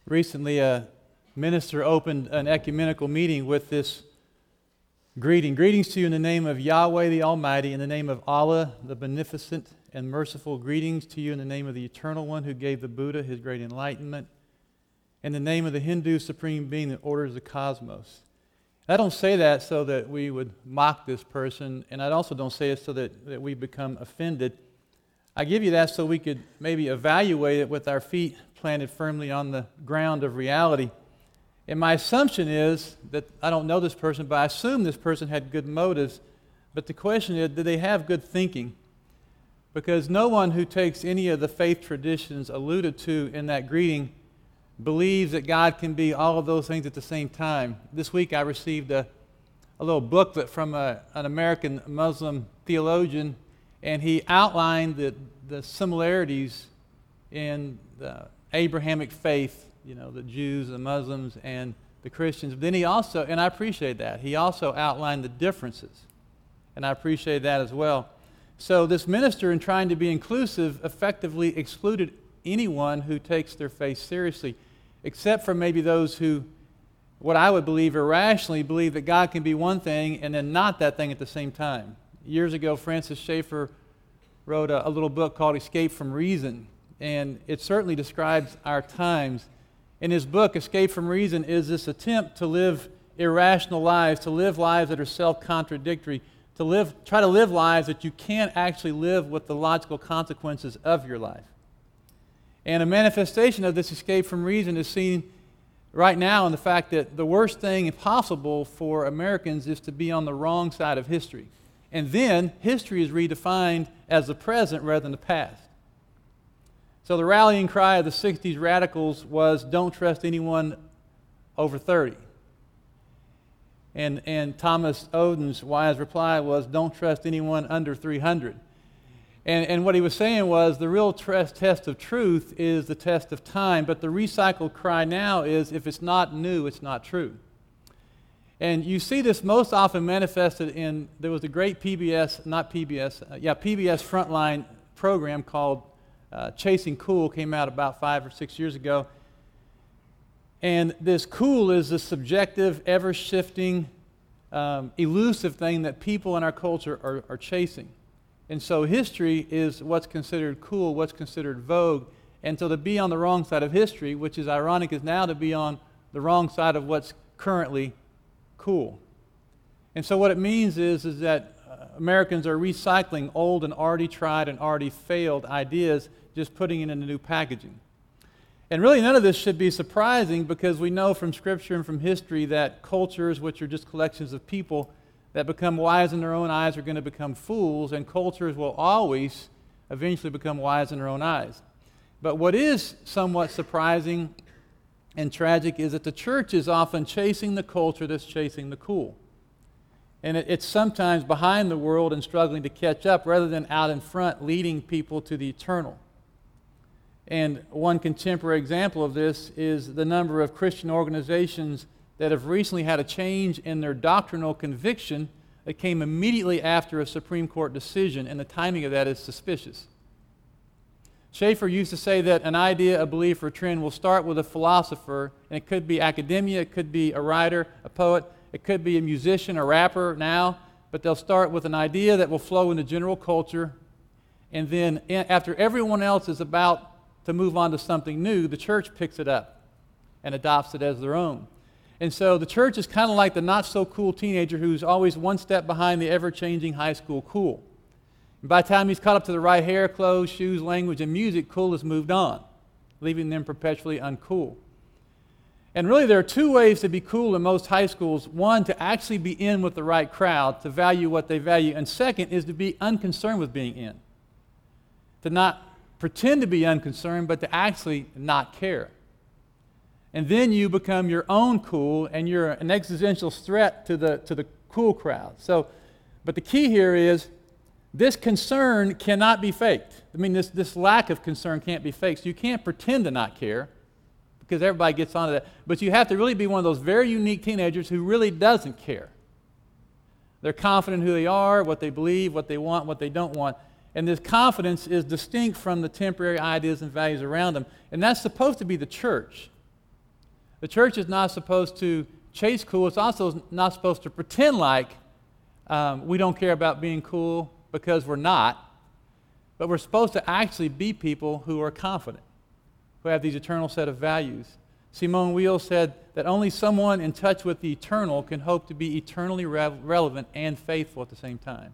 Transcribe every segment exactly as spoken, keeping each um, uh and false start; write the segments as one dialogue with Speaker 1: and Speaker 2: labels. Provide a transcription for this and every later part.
Speaker 1: Recently, a minister opened an ecumenical meeting with this greeting. Greetings to you in the name of Yahweh the Almighty, in the name of Allah the Beneficent and Merciful. Greetings to you in the name of the Eternal One who gave the Buddha his great enlightenment. In the name of the Hindu Supreme Being that orders the cosmos. I don't say that so that we would mock this person, and I also don't say it so that, that we become offended. I give you that so we could maybe evaluate it with our feet planted firmly on the ground of reality. And my assumption is that I don't know this person, but I assume this person had good motives. But the question is, do they have good thinking? Because no one who takes any of the faith traditions alluded to in that greeting believes that God can be all of those things at the same time. This week I received a, a little booklet from a, an American Muslim theologian, and he outlined the, the similarities in the Abrahamic faith, you know, the Jews, the Muslims, and the Christians. But then he also, and I appreciate that, he also outlined the differences, and I appreciate that as well. So this minister, in trying to be inclusive, effectively excluded anyone who takes their faith seriously, except for maybe those who, what I would believe irrationally, believe that God can be one thing and then not that thing at the same time. Years ago, Francis Schaeffer wrote a, a little book called Escape from Reason, and it certainly describes our times. In his book, Escape from Reason is this attempt to live irrational lives, to live lives that are self-contradictory, to live, try to live lives that you can't actually live with the logical consequences of your life. And a manifestation of this escape from reason is seen right now in the fact that the worst thing possible for Americans is to be on the wrong side of history. And then history is redefined as the present rather than the past. So the rallying cry of the sixties radicals was, don't trust anyone over thirty. And, and Thomas Oden's wise reply was, don't trust anyone under three hundred. And, and what he was saying was, the real test, test of truth is the test of time, but the recycled cry now is, if it's not new, it's not true. And you see this most often manifested in, there was a great P B S, not P B S, uh, yeah, P B S Frontline program called uh, Chasing Cool, came out about five or six years ago. And this cool is the subjective, ever-shifting, um, elusive thing that people in our culture are, are chasing. And so history is what's considered cool, what's considered vogue. And so to be on the wrong side of history, which is ironic, is now to be on the wrong side of what's currently cool. And so what it means is, is that uh, Americans are recycling old and already tried and already failed ideas, just putting it into new packaging. And really none of this should be surprising, because we know from Scripture and from history that cultures, which are just collections of people that become wise in their own eyes, are going to become fools, and cultures will always eventually become wise in their own eyes. But what is somewhat surprising and tragic is that the church is often chasing the culture that's chasing the cool. And it, it's sometimes behind the world and struggling to catch up, rather than out in front leading people to the eternal. And one contemporary example of this is the number of Christian organizations that have recently had a change in their doctrinal conviction that came immediately after a Supreme Court decision, and the timing of that is suspicious. Schaeffer used to say that an idea, a belief, or a trend will start with a philosopher, and it could be academia, it could be a writer, a poet, it could be a musician, a rapper now, but they'll start with an idea that will flow into general culture, and then after everyone else is about to move on to something new, the church picks it up and adopts it as their own. And so the church is kind of like the not-so-cool teenager who's always one step behind the ever-changing high school cool. And by the time he's caught up to the right hair, clothes, shoes, language, and music, cool has moved on, leaving them perpetually uncool. And really there are two ways to be cool in most high schools. One, to actually be in with the right crowd, to value what they value. And second is to be unconcerned with being in. To not pretend to be unconcerned, but to actually not care. And then you become your own cool, and you're an existential threat to the, to the cool crowd. So, but the key here is, this concern cannot be faked. I mean, this, this lack of concern can't be faked. So you can't pretend to not care, because everybody gets onto that. But you have to really be one of those very unique teenagers who really doesn't care. They're confident in who they are, what they believe, what they want, what they don't want. And this confidence is distinct from the temporary ideas and values around them. And that's supposed to be the church. The church is not supposed to chase cool. It's also not supposed to pretend like um, we don't care about being cool, because we're not. But we're supposed to actually be people who are confident, who have these eternal set of values. Simone Weil said that only someone in touch with the eternal can hope to be eternally re- relevant and faithful at the same time.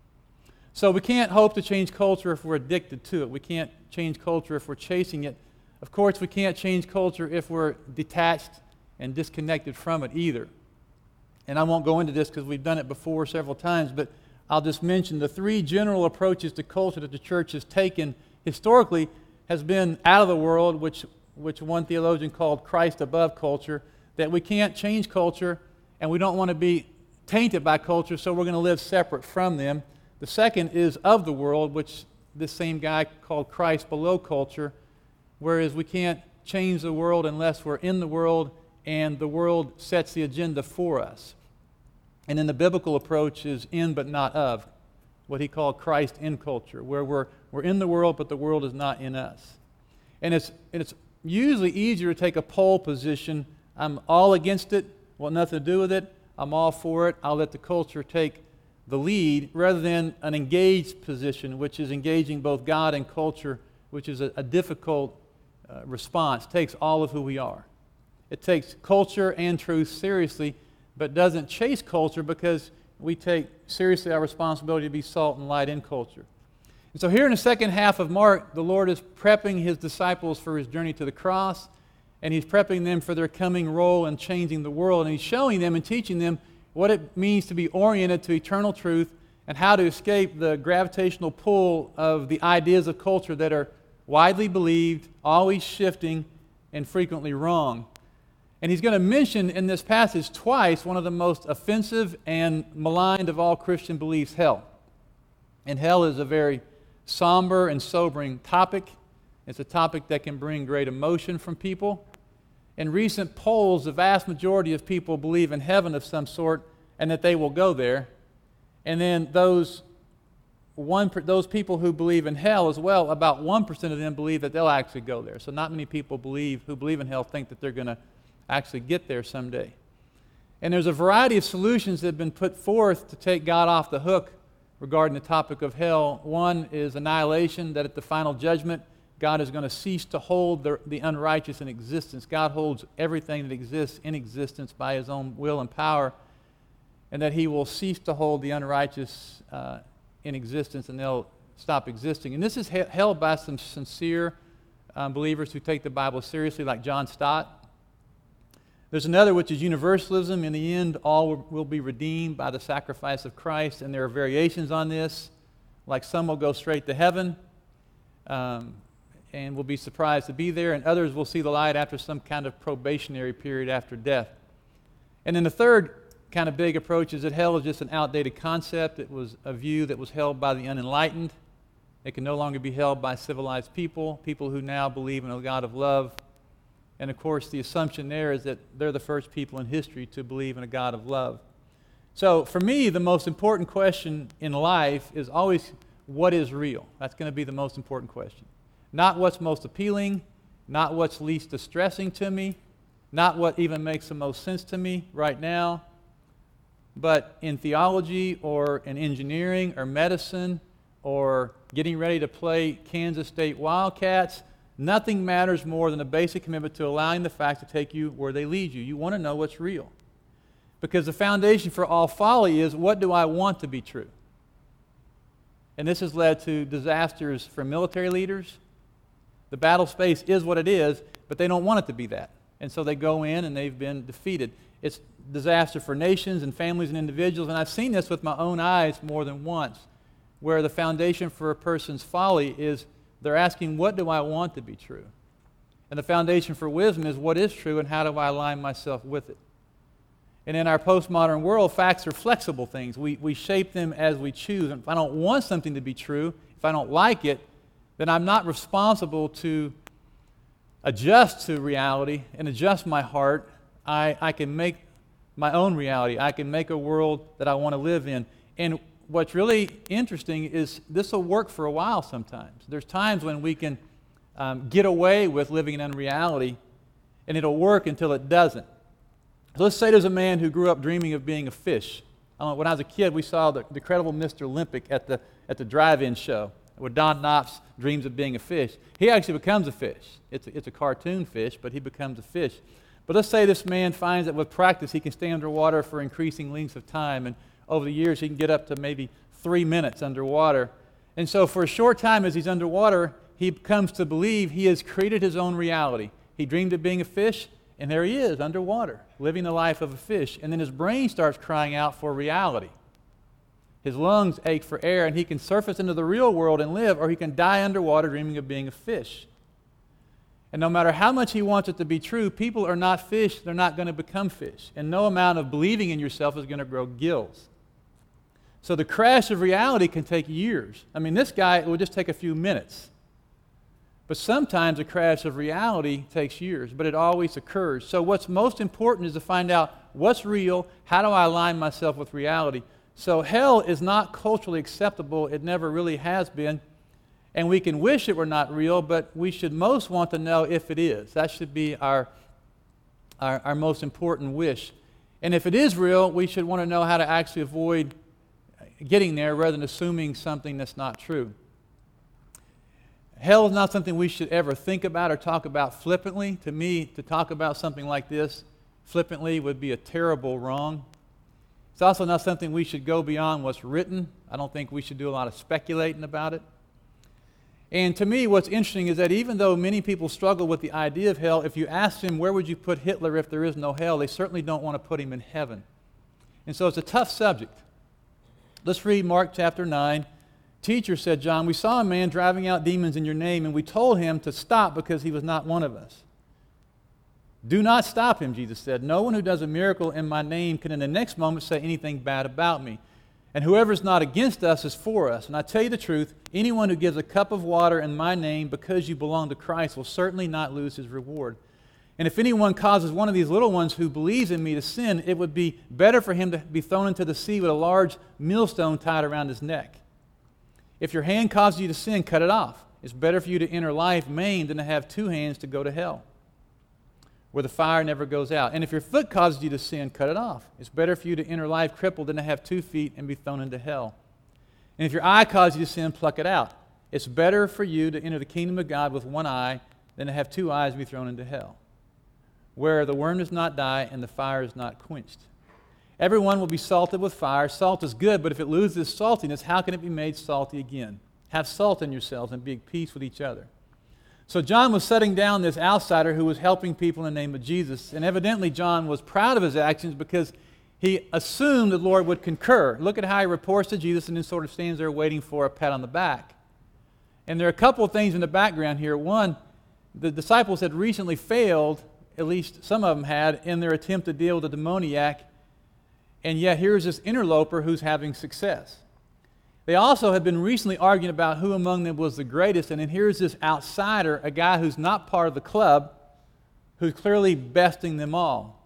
Speaker 1: So we can't hope to change culture if we're addicted to it. We can't change culture if we're chasing it. Of course, we can't change culture if we're detached and disconnected from it either. And I won't go into this because we've done it before several times, but I'll just mention the three general approaches to culture that the church has taken historically has been out of the world, which, which one theologian called Christ above culture, that we can't change culture and we don't want to be tainted by culture, so we're going to live separate from them. The second is of the world, which this same guy called Christ below culture, whereas we can't change the world unless we're in the world and the world sets the agenda for us. And then the biblical approach is in but not of, what he called Christ in culture, where we're, we're in the world but the world is not in us. And it's, and it's usually easier to take a pole position. I'm all against it, want nothing to do with it, I'm all for it, I'll let the culture take the lead, rather than an engaged position, which is engaging both God and culture, which is a, a difficult uh, response. It takes all of who we are. It takes culture and truth seriously, but doesn't chase culture because we take seriously our responsibility to be salt and light in culture. And so here in the second half of Mark, the Lord is prepping his disciples for his journey to the cross, and he's prepping them for their coming role in changing the world, and he's showing them and teaching them what it means to be oriented to eternal truth and how to escape the gravitational pull of the ideas of culture that are widely believed, always shifting, and frequently wrong. And he's going to mention in this passage twice one of the most offensive and maligned of all Christian beliefs, hell. And hell is a very somber and sobering topic. It's a topic that can bring great emotion from people. In recent polls, the vast majority of people believe in heaven of some sort and that they will go there. And then those one, those people who believe in hell as well, about one percent of them believe that they'll actually go there. So not many people believe who believe in hell think that they're going to actually get there someday. And there's a variety of solutions that have been put forth to take God off the hook regarding the topic of hell. One is annihilation, that at the final judgment, God is going to cease to hold the, the unrighteous in existence. God holds everything that exists in existence by his own will and power, and that he will cease to hold the unrighteous uh, in existence, and they'll stop existing. And this is he- held by some sincere um, believers who take the Bible seriously, like John Stott. There's another, which is universalism. In the end, all will, will be redeemed by the sacrifice of Christ, and there are variations on this, like some will go straight to heaven, um, and will be surprised to be there, and others will see the light after some kind of probationary period after death. And then the third kind of big approach is that hell is just an outdated concept. It was a view that was held by the unenlightened. It can no longer be held by civilized people, people who now believe in a God of love. And of course, the assumption there is that they're the first people in history to believe in a God of love. So for me, the most important question in life is always, what is real? That's going to be the most important question. Not what's most appealing, not what's least distressing to me, not what even makes the most sense to me right now, but in theology or in engineering or medicine or getting ready to play Kansas State Wildcats, nothing matters more than a basic commitment to allowing the facts to take you where they lead you. You want to know what's real. Because the foundation for all folly is, what do I want to be true? And this has led to disasters for military leaders. The battle space is what it is, but they don't want it to be that. And so they go in and they've been defeated. It's disaster for nations and families and individuals, and I've seen this with my own eyes more than once, where the foundation for a person's folly is they're asking, what do I want to be true? And the foundation for wisdom is, what is true and how do I align myself with it? And in our postmodern world, facts are flexible things. We, we shape them as we choose. And if I don't want something to be true, if I don't like it, then I'm not responsible to adjust to reality and adjust my heart. I, I can make my own reality. I can make a world that I want to live in. And what's really interesting is this will work for a while sometimes. There's times when we can um, get away with living in unreality, and it'll work until it doesn't. So let's say there's a man who grew up dreaming of being a fish. I don't know, when I was a kid, we saw the, the incredible Mister Olympic at the, at the drive-in show, where Don Knopf dreams of being a fish. He actually becomes a fish. It's a, it's a cartoon fish, but he becomes a fish. But let's say this man finds that with practice he can stay underwater for increasing lengths of time, and over the years he can get up to maybe three minutes underwater. And so for a short time as he's underwater, he comes to believe he has created his own reality. He dreamed of being a fish, and there he is, underwater, living the life of a fish. And then his brain starts crying out for reality. His lungs ache for air, and he can surface into the real world and live, or he can die underwater dreaming of being a fish. And no matter how much he wants it to be true, people are not fish, they're not going to become fish. And no amount of believing in yourself is going to grow gills. So the crash of reality can take years. I mean, this guy, it will just take a few minutes. But sometimes a crash of reality takes years, but it always occurs. So what's most important is to find out what's real, how do I align myself with reality. So hell is not culturally acceptable. It never really has been. And we can wish it were not real, but we should most want to know if it is. That should be our, our, our most important wish. And if it is real, we should want to know how to actually avoid getting there rather than assuming something that's not true. Hell is not something we should ever think about or talk about flippantly. To me, to talk about something like this flippantly would be a terrible wrong. It's also not something we should go beyond what's written. I don't think we should do a lot of speculating about it. And to me, what's interesting is that even though many people struggle with the idea of hell, if you ask them, where would you put Hitler if there is no hell, they certainly don't want to put him in heaven. And so it's a tough subject. Let's read Mark chapter nine. Teacher, said John, we saw a man driving out demons in your name, and we told him to stop because he was not one of us. Do not stop him, Jesus said. No one who does a miracle in my name can in the next moment say anything bad about me. And whoever is not against us is for us. And I tell you the truth, anyone who gives a cup of water in my name because you belong to Christ will certainly not lose his reward. And if anyone causes one of these little ones who believes in me to sin, it would be better for him to be thrown into the sea with a large millstone tied around his neck. If your hand causes you to sin, cut it off. It's better for you to enter life maimed than to have two hands to go to hell, where the fire never goes out. And if your foot causes you to sin, cut it off. It's better for you to enter life crippled than to have two feet and be thrown into hell. And if your eye causes you to sin, pluck it out. It's better for you to enter the kingdom of God with one eye than to have two eyes and be thrown into hell, where the worm does not die and the fire is not quenched. Everyone will be salted with fire. Salt is good, but if it loses saltiness, how can it be made salty again? Have salt in yourselves and be at peace with each other. So John was setting down this outsider who was helping people in the name of Jesus. And evidently John was proud of his actions because he assumed the Lord would concur. Look at how he reports to Jesus and then sort of stands there waiting for a pat on the back. And there are a couple of things in the background here. One, the disciples had recently failed, at least some of them had, in their attempt to deal with the demoniac. And yet here's this interloper who's having success. They also had been recently arguing about who among them was the greatest, and then here's this outsider, a guy who's not part of the club, who's clearly besting them all.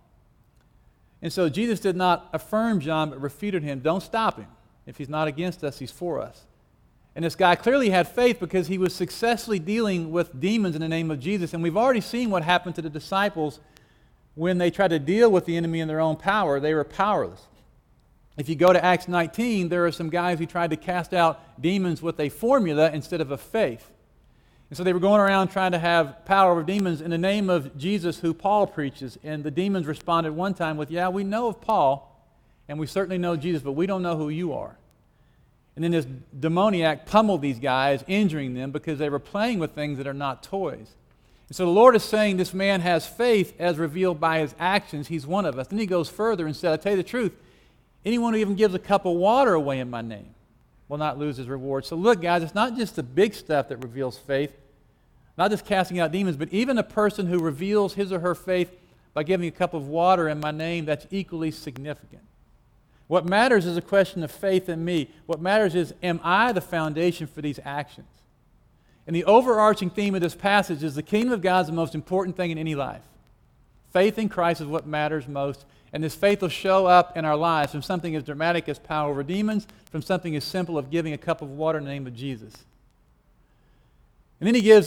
Speaker 1: And so Jesus did not affirm John, but refuted him. Don't stop him. If he's not against us, he's for us. And this guy clearly had faith because he was successfully dealing with demons in the name of Jesus. And we've already seen what happened to the disciples when they tried to deal with the enemy in their own power. They were powerless. If you go to Acts nineteen, there are some guys who tried to cast out demons with a formula instead of a faith. And so they were going around trying to have power over demons in the name of Jesus, who Paul preaches. And the demons responded one time with, yeah, we know of Paul, and we certainly know Jesus, but we don't know who you are. And then this demoniac pummeled these guys, injuring them because they were playing with things that are not toys. And so the Lord is saying this man has faith as revealed by his actions. He's one of us. Then he goes further and said, I tell you the truth, anyone who even gives a cup of water away in my name will not lose his reward. So look, guys, it's not just the big stuff that reveals faith, not just casting out demons, but even a person who reveals his or her faith by giving a cup of water in my name, that's equally significant. What matters is a question of faith in me. What matters is, am I the foundation for these actions? And the overarching theme of this passage is the kingdom of God is the most important thing in any life. Faith in Christ is what matters most. And this faith will show up in our lives from something as dramatic as power over demons, from something as simple as giving a cup of water in the name of Jesus. And then he gives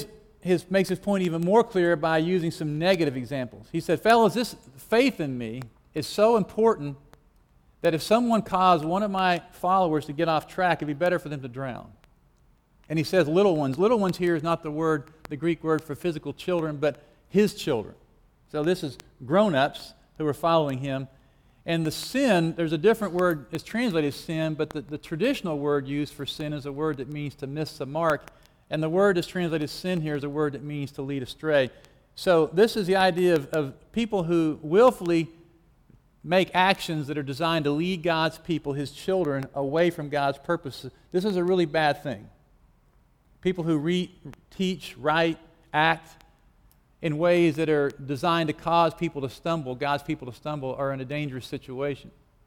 Speaker 1: his, makes his point even more clear by using some negative examples. He said, fellas, this faith in me is so important that if someone caused one of my followers to get off track, it'd be better for them to drown. And he says little ones. Little ones here is not the word, the Greek word for physical children, but his children. So this is grown-ups who are following him. And the sin, there's a different word, it's translated sin, but the, the traditional word used for sin is a word that means to miss the mark. And the word that's translated sin here is a word that means to lead astray. So this is the idea of, of people who willfully make actions that are designed to lead God's people, his children, away from God's purposes. This is a really bad thing. People who re- teach, write, act in ways that are designed to cause people to stumble, God's people to stumble, are in a dangerous situation.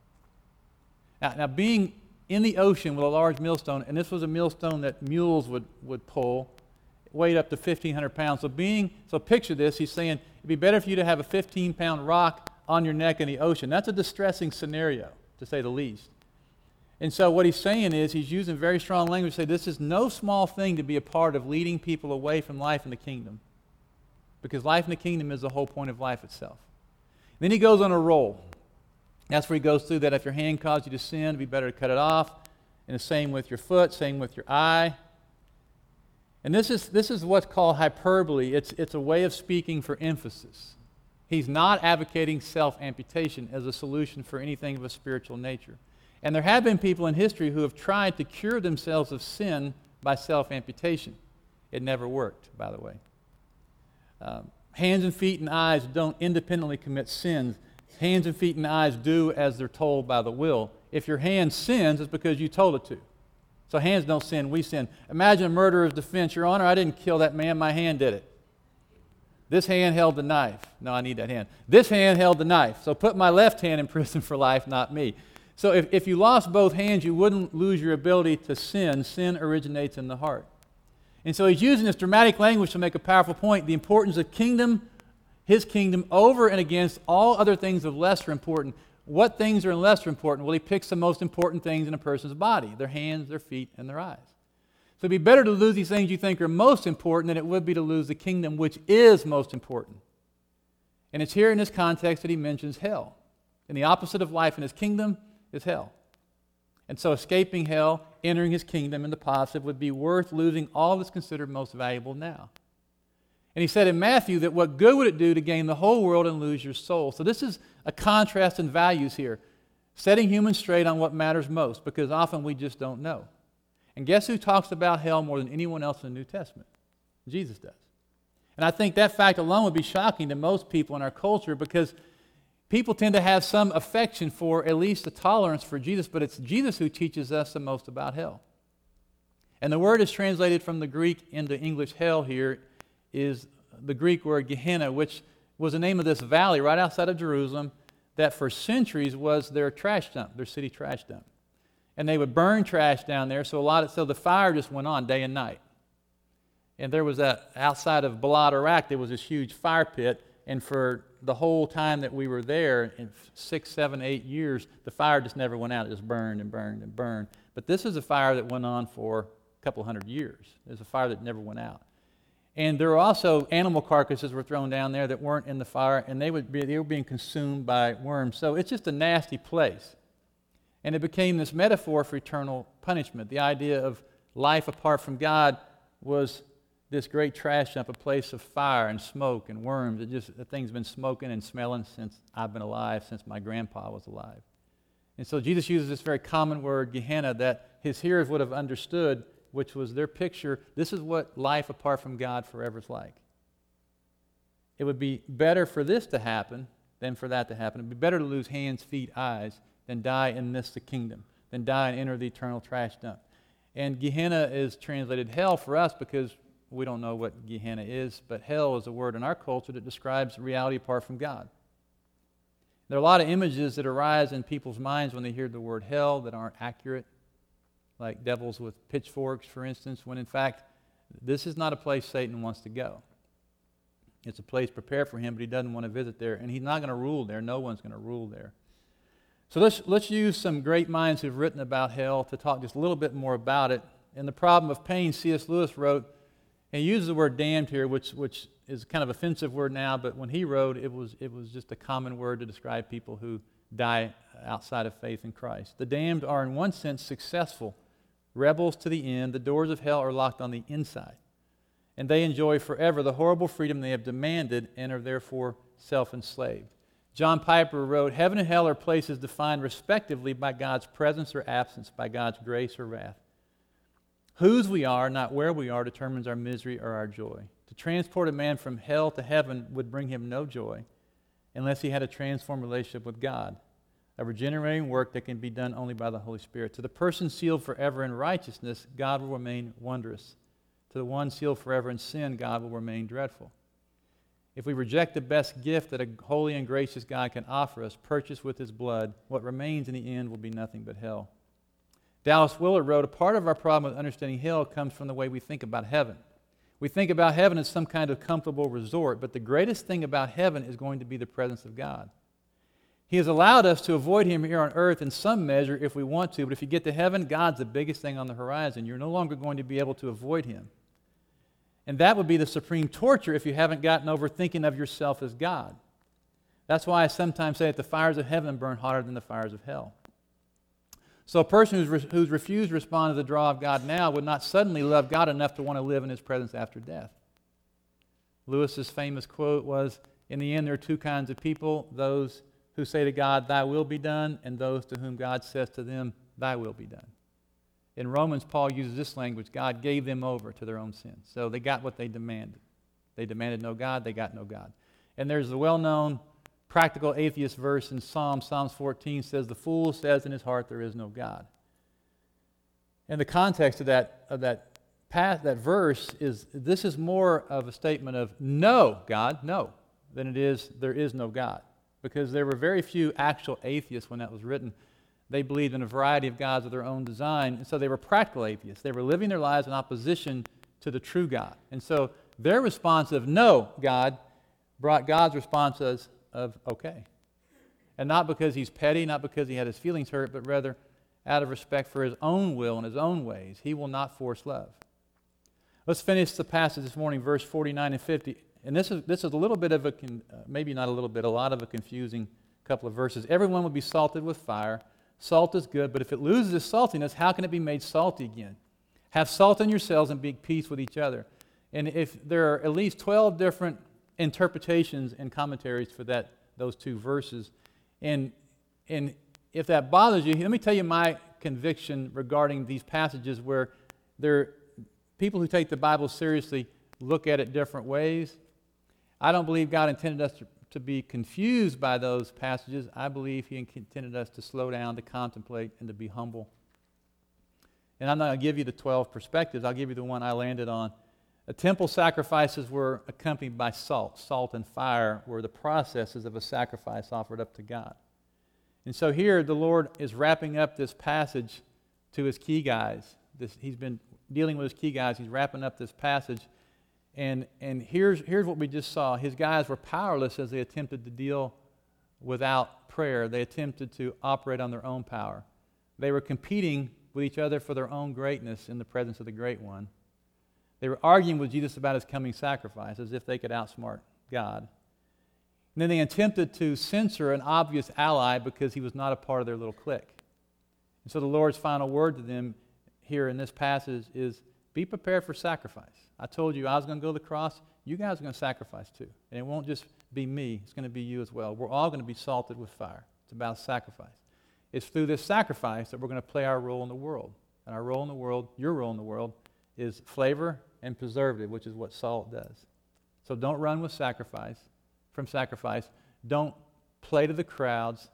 Speaker 1: Now, now being in the ocean with a large millstone, and this was a millstone that mules would, would pull, weighed up to fifteen hundred pounds. So being, so picture this, he's saying, it'd be better for you to have a fifteen pound rock on your neck in the ocean. That's a distressing scenario, to say the least. And so what he's saying is, he's using very strong language to say this is no small thing to be a part of leading people away from life in the kingdom. Because life in the kingdom is the whole point of life itself. Then he goes on a roll. That's where he goes through that if your hand caused you to sin, it'd be better to cut it off. And the same with your foot, same with your eye. And this is, this is what's called hyperbole. It's, it's a way of speaking for emphasis. He's not advocating self-amputation as a solution for anything of a spiritual nature. And there have been people in history who have tried to cure themselves of sin by self-amputation. It never worked, by the way. Um, hands and feet and eyes don't independently commit sins. Hands and feet and eyes do as they're told by the will. If your hand sins, it's because you told it to. So hands don't sin, we sin. Imagine a murderer's defense. Your Honor, I didn't kill that man, my hand did it. This hand held the knife. No, I need that hand. This hand held the knife. So put my left hand in prison for life, not me. So if, if you lost both hands, you wouldn't lose your ability to sin. Sin originates in the heart. And so he's using this dramatic language to make a powerful point, the importance of kingdom, his kingdom, over and against all other things of lesser importance. What things are lesser important? Well, he picks the most important things in a person's body, their hands, their feet, and their eyes. So it'd be better to lose these things you think are most important than it would be to lose the kingdom, which is most important. And it's here in this context that he mentions hell. And the opposite of life in his kingdom is hell. And so escaping hell, entering his kingdom in the positive, would be worth losing all that's considered most valuable now. And he said in Matthew that what good would it do to gain the whole world and lose your soul? So this is a contrast in values here, setting humans straight on what matters most, because often we just don't know. And guess who talks about hell more than anyone else in the New Testament? Jesus does. And I think that fact alone would be shocking to most people in our culture, because people tend to have some affection for, at least a tolerance for Jesus, but it's Jesus who teaches us the most about hell. And the word is translated from the Greek into English hell here is the Greek word Gehenna, which was the name of this valley right outside of Jerusalem that for centuries was their trash dump, their city trash dump. And they would burn trash down there, so a lot of, so the fire just went on day and night. And there was that, outside of Balad, Iraq, there was this huge fire pit, and for the whole time that we were there, in six, seven, eight years, the fire just never went out. It just burned and burned and burned. But this is a fire that went on for a couple hundred years. It was a fire that never went out. And there were also animal carcasses were thrown down there that weren't in the fire, and they would be they were being consumed by worms. So it's just a nasty place. And it became this metaphor for eternal punishment. The idea of life apart from God was this great trash dump, a place of fire and smoke and worms. It just, the thing's been smoking and smelling since I've been alive, since my grandpa was alive. And so Jesus uses this very common word, Gehenna, that his hearers would have understood, which was their picture. This is what life apart from God forever is like. It would be better for this to happen than for that to happen. It would be better to lose hands, feet, eyes than die and miss the kingdom, than die and enter the eternal trash dump. And Gehenna is translated hell for us because we don't know what Gehenna is, but hell is a word in our culture that describes reality apart from God. There are a lot of images that arise in people's minds when they hear the word hell that aren't accurate, like devils with pitchforks, for instance, when in fact, this is not a place Satan wants to go. It's a place prepared for him, but he doesn't want to visit there, and he's not going to rule there. No one's going to rule there. So let's, let's use some great minds who've written about hell to talk just a little bit more about it. In The Problem of Pain, C S Lewis wrote, And he uses the word damned here, which, which is kind of offensive word now, but when he wrote, it was, it was just a common word to describe people who die outside of faith in Christ. The damned are, in one sense, successful, rebels to the end. The doors of hell are locked on the inside, and they enjoy forever the horrible freedom they have demanded and are therefore self-enslaved. John Piper wrote, "Heaven and hell are places defined respectively by God's presence or absence, by God's grace or wrath. Whose we are, not where we are, determines our misery or our joy. To transport a man from hell to heaven would bring him no joy unless he had a transformed relationship with God, a regenerating work that can be done only by the Holy Spirit. To the person sealed forever in righteousness, God will remain wondrous. To the one sealed forever in sin, God will remain dreadful. If we reject the best gift that a holy and gracious God can offer us, purchased with his blood, what remains in the end will be nothing but hell." Dallas Willard wrote, "A part of our problem with understanding hell comes from the way we think about heaven. We think about heaven as some kind of comfortable resort, but the greatest thing about heaven is going to be the presence of God. He has allowed us to avoid him here on earth in some measure if we want to, but if you get to heaven, God's the biggest thing on the horizon. You're no longer going to be able to avoid him. And that would be the supreme torture if you haven't gotten over thinking of yourself as God. That's why I sometimes say that the fires of heaven burn hotter than the fires of hell. So a person who's, re- who's refused to respond to the draw of God now would not suddenly love God enough to want to live in his presence after death." Lewis's famous quote was, "In the end, there are two kinds of people, those who say to God, 'Thy will be done,' and those to whom God says to them, 'Thy will be done.'" In Romans, Paul uses this language: God gave them over to their own sins. So they got what they demanded. They demanded no God, they got no God. And there's the well-known practical atheist verse in Psalm, Psalms fourteen says, "The fool says in his heart there is no God." And the context of that of that path, that verse is, this is more of a statement of no God, no, than it is there is no God. Because there were very few actual atheists when that was written. They believed in a variety of gods of their own design, and so they were practical atheists. They were living their lives in opposition to the true God. And so their response of no God brought God's response as of okay. And not because he's petty, not because he had his feelings hurt, but rather out of respect for his own will and his own ways. He will not force love. Let's finish the passage this morning, verse forty-nine and fifty. And this is this is a little bit of a, uh, maybe not a little bit, a lot of a confusing couple of verses. "Everyone will be salted with fire. Salt is good, but if it loses its saltiness, how can it be made salty again? Have salt in yourselves and be at peace with each other." And if there are at least twelve different interpretations and commentaries for that those two verses, and and if that bothers you, let me tell you my conviction regarding these passages where there people who take the Bible seriously look at it different ways. I don't believe God intended us to, to be confused by those passages. I believe he intended us to slow down, to contemplate, and to be humble. And I'm not going to give you the twelve perspectives. I'll give you the one I landed on. The temple sacrifices were accompanied by salt. Salt and fire were the processes of a sacrifice offered up to God. And so here the Lord is wrapping up this passage to his key guys. This, he's been dealing with his key guys. He's wrapping up this passage. And, and here's, here's what we just saw. His guys were powerless as they attempted to deal without prayer. They attempted to operate on their own power. They were competing with each other for their own greatness in the presence of the Great One. They were arguing with Jesus about his coming sacrifice as if they could outsmart God. And then they attempted to censor an obvious ally because he was not a part of their little clique. And so the Lord's final word to them here in this passage is, be prepared for sacrifice. I told you I was going to go to the cross. You guys are going to sacrifice too. And it won't just be me. It's going to be you as well. We're all going to be salted with fire. It's about sacrifice. It's through this sacrifice that we're going to play our role in the world. And our role in the world, your role in the world, is flavor and preservative, which is what salt does. So don't run with sacrifice, from sacrifice. Don't play to the crowds,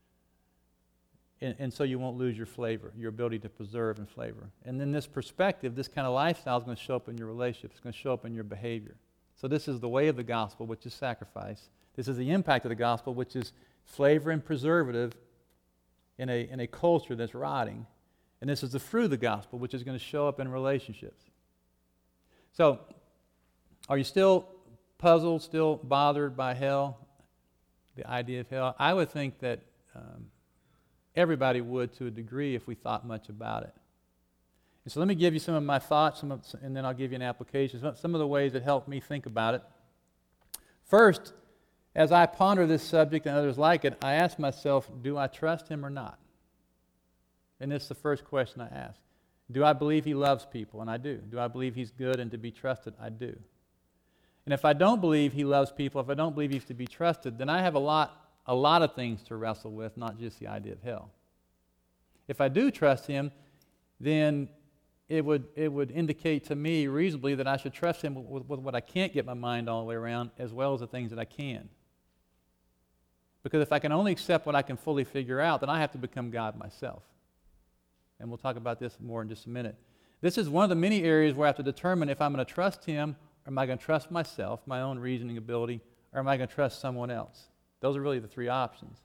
Speaker 1: and, and so you won't lose your flavor, your ability to preserve and flavor. And then this perspective, this kind of lifestyle is going to show up in your relationship. It's going to show up in your behavior. So this is the way of the gospel, which is sacrifice. This is the impact of the gospel, which is flavor and preservative in a, in a culture that's rotting. And this is the fruit of the gospel, which is going to show up in relationships. So, are you still puzzled, still bothered by hell, the idea of hell? I would think that um, everybody would to a degree if we thought much about it. And so let me give you some of my thoughts, some of, and then I'll give you an application, some of the ways that helped me think about it. First, as I ponder this subject and others like it, I ask myself, do I trust him or not? And this is the first question I ask. Do I believe he loves people? And I do. Do I believe he's good and to be trusted? I do. And if I don't believe he loves people, if I don't believe he's to be trusted, then I have a lot, a lot of things to wrestle with, not just the idea of hell. If I do trust him, then it would, it would indicate to me reasonably that I should trust him with, with what I can't get my mind all the way around, as well as the things that I can. Because if I can only accept what I can fully figure out, then I have to become God myself. And we'll talk about this more in just a minute. This is one of the many areas where I have to determine if I'm going to trust him, or am I going to trust myself, my own reasoning ability, or am I going to trust someone else? Those are really the three options.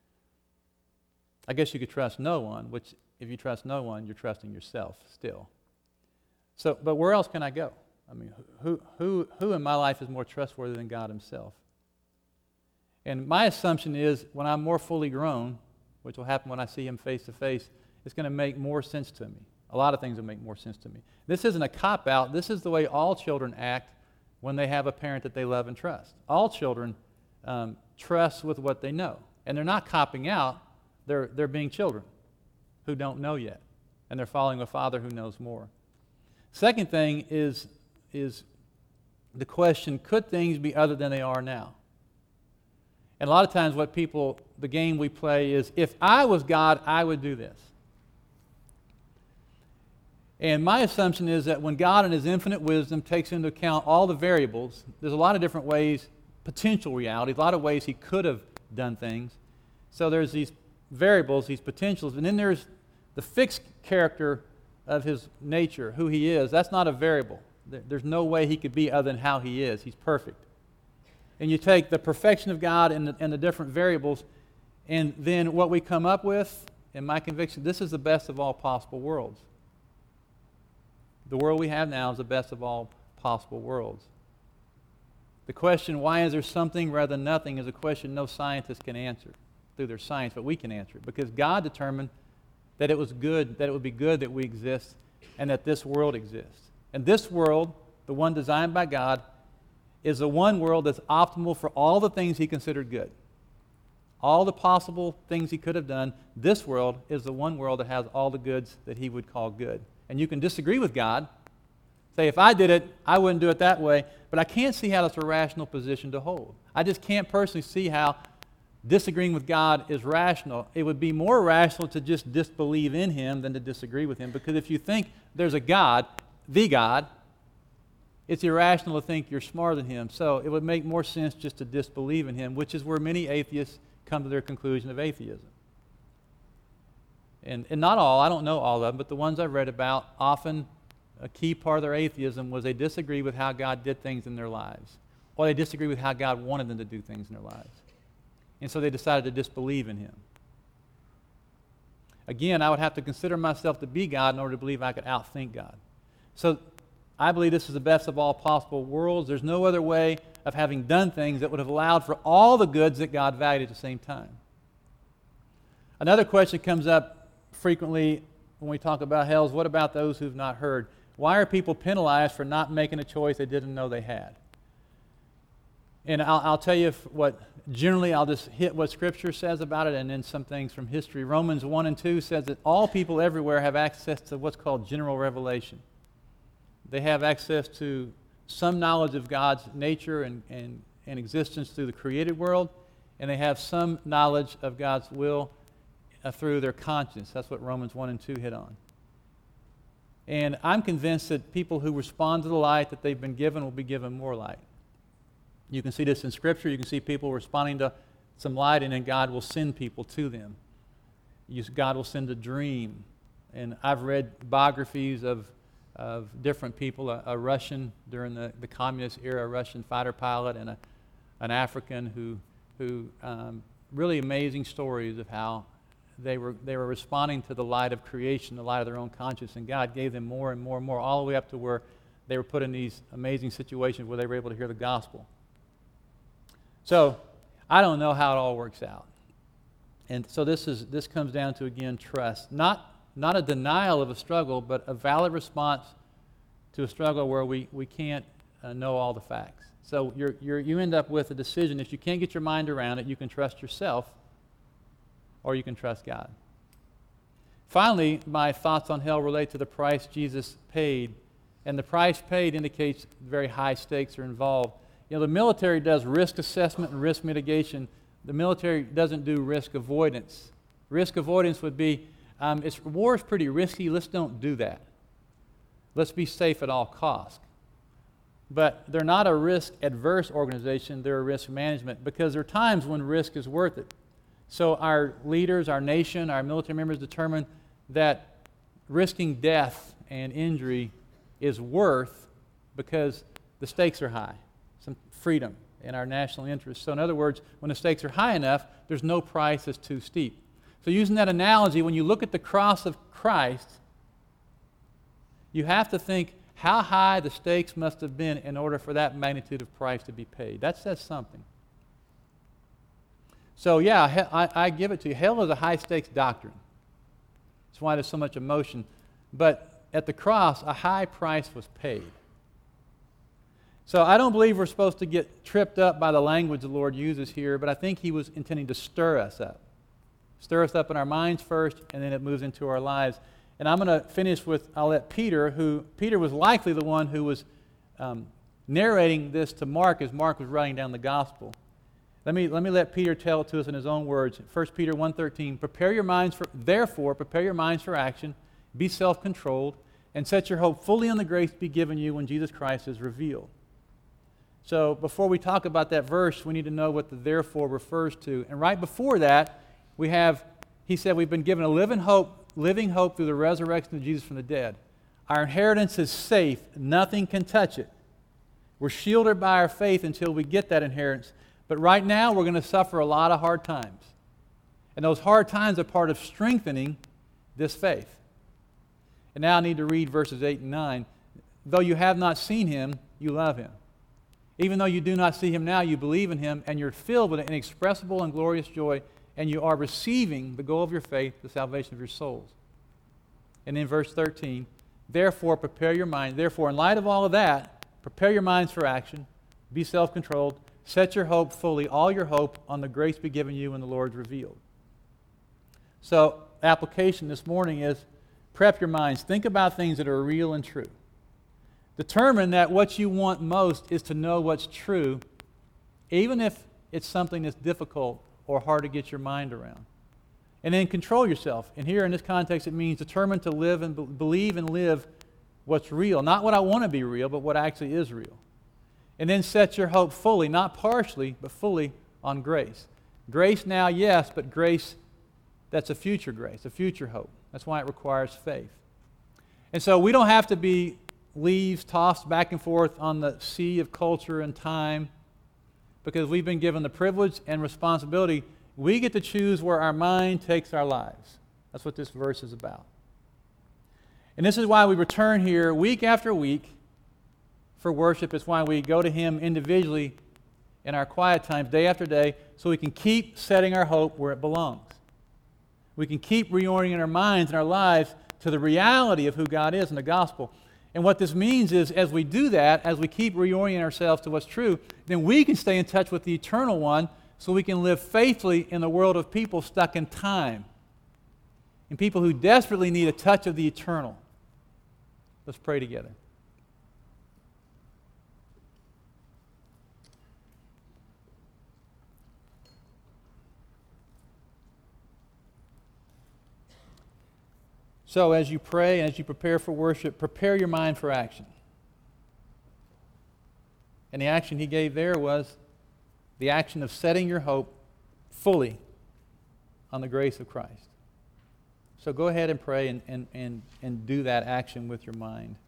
Speaker 1: I guess you could trust no one, which if you trust no one, you're trusting yourself still. So, but where else can I go? I mean, who, who, who in my life is more trustworthy than God himself? And my assumption is when I'm more fully grown, which will happen when I see him face to face, it's going to make more sense to me. A lot of things will make more sense to me. This isn't a cop-out. This is the way all children act when they have a parent that they love and trust. All children um, trust with what they know. And they're not copping out. They're, they're being children who don't know yet. And they're following a father who knows more. Second thing is, is the question, could things be other than they are now? And a lot of times what people, the game we play is, if I was God, I would do this. And my assumption is that when God in his infinite wisdom takes into account all the variables, there's a lot of different ways, potential realities, a lot of ways he could have done things. So there's these variables, these potentials, and then there's the fixed character of his nature, who he is. That's not a variable. There's no way he could be other than how he is. He's perfect. And you take the perfection of God and the, and the different variables, and then what we come up with, in my conviction, this is the best of all possible worlds. The world we have now is the best of all possible worlds. The question, why is there something rather than nothing, is a question no scientist can answer through their science, but we can answer it. Because God determined that it was good, that it would be good that we exist, and that this world exists. And this world, the one designed by God, is the one world that's optimal for all the things he considered good. All the possible things he could have done, this world is the one world that has all the goods that he would call good. And you can disagree with God, say, if I did it, I wouldn't do it that way, but I can't see how that's a rational position to hold. I just can't personally see how disagreeing with God is rational. It would be more rational to just disbelieve in him than to disagree with him, because if you think there's a God, the God, it's irrational to think you're smarter than him. So it would make more sense just to disbelieve in him, which is where many atheists come to their conclusion of atheism. And, and not all, I don't know all of them, but the ones I've read about, often a key part of their atheism was they disagree with how God did things in their lives, or they disagree with how God wanted them to do things in their lives. And so they decided to disbelieve in him. Again, I would have to consider myself to be God in order to believe I could outthink God. So I believe this is the best of all possible worlds. There's no other way of having done things that would have allowed for all the goods that God valued at the same time. Another question comes up frequently when we talk about hell is, what about those who've not heard? Why are people penalized for not making a choice they didn't know they had? And I'll, I'll tell you what, generally I'll just hit what Scripture says about it and then some things from history. Romans one and two says that all people everywhere have access to what's called general revelation. They have access to some knowledge of God's nature and, and, and existence through the created world, and they have some knowledge of God's will uh, through their conscience. That's what Romans one and two hit on. And I'm convinced that people who respond to the light that they've been given will be given more light. You can see this in Scripture. You can see people responding to some light, and then God will send people to them. You, God will send a dream. And I've read biographies of, of different people, a, a Russian during the, the communist era, a Russian fighter pilot, and a, an African who, who um, really amazing stories of how they were, they were responding to the light of creation, the light of their own conscience, and God gave them more and more and more, all the way up to where they were put in these amazing situations where they were able to hear the gospel. So I don't know how it all works out. And so this is this comes down to, again, trust. Not not a denial of a struggle, but a valid response to a struggle where we, we can't uh, know all the facts. So you're, you're, you end up with a decision. If you can't get your mind around it, you can trust yourself or you can trust God. Finally, my thoughts on hell relate to the price Jesus paid. And the price paid indicates very high stakes are involved. You know, the military does risk assessment and risk mitigation. The military doesn't do risk avoidance. Risk avoidance would be, um, it's, war is pretty risky, let's don't do that. Let's be safe at all costs. But they're not a risk-adverse organization, they're a risk management, because there are times when risk is worth it. So our leaders, our nation, our military members determine that risking death and injury is worth because the stakes are high, some freedom in our national interest. So in other words, when the stakes are high enough, there's no price that's too steep. So using that analogy, when you look at the cross of Christ, you have to think how high the stakes must have been in order for that magnitude of price to be paid. That says something. So yeah, I, I give it to you. Hell is a high-stakes doctrine. That's why there's so much emotion. But at the cross, a high price was paid. So I don't believe we're supposed to get tripped up by the language the Lord uses here, but I think He was intending to stir us up. Stir us up in our minds first, and then it moves into our lives. And I'm going to finish with, I'll let Peter, who, Peter was likely the one who was um, narrating this to Mark as Mark was writing down the gospel. Let me, let me let Peter tell it to us in his own words. First Peter one thirteen, prepare your minds for, therefore, prepare your minds for action, be self-controlled, and set your hope fully on the grace to be given you when Jesus Christ is revealed. So before we talk about that verse, we need to know what the therefore refers to. And right before that, we have, he said, we've been given a living hope, living hope through the resurrection of Jesus from the dead. Our inheritance is safe. Nothing can touch it. We're shielded by our faith until we get that inheritance. But right now, we're going to suffer a lot of hard times. And those hard times are part of strengthening this faith. And now I need to read verses eight and nine. Though you have not seen Him, you love Him. Even though you do not see Him now, you believe in Him, and you're filled with an inexpressible and glorious joy, and you are receiving the goal of your faith, the salvation of your souls. And in verse thirteen, therefore prepare your mind. Therefore, in light of all of that, prepare your minds for action. Be self-controlled. Set your hope fully, all your hope, on the grace be given you when the Lord's revealed. So, application this morning is prep your minds. Think about things that are real and true. Determine that what you want most is to know what's true, even if it's something that's difficult or hard to get your mind around. And then control yourself. And here in this context, it means determine to live and be- believe and live what's real. Not what I want to be real, but what actually is real. And then set your hope fully, not partially, but fully on grace. Grace now, yes, but grace that's a future grace, a future hope. That's why it requires faith. And so we don't have to be leaves tossed back and forth on the sea of culture and time, because we've been given the privilege and responsibility. We get to choose where our mind takes our lives. That's what this verse is about. And this is why we return here week after week for worship. It's why we go to Him individually in our quiet times, day after day, so we can keep setting our hope where it belongs. We can keep reorienting our minds and our lives to the reality of who God is in the gospel. And what this means is, as we do that, as we keep reorienting ourselves to what's true, then we can stay in touch with the Eternal One, so we can live faithfully in the world of people stuck in time, and people who desperately need a touch of the eternal. Let's pray together. So as you pray and as you prepare for worship, prepare your mind for action. And the action He gave there was the action of setting your hope fully on the grace of Christ. So go ahead and pray and, and, and, and do that action with your mind.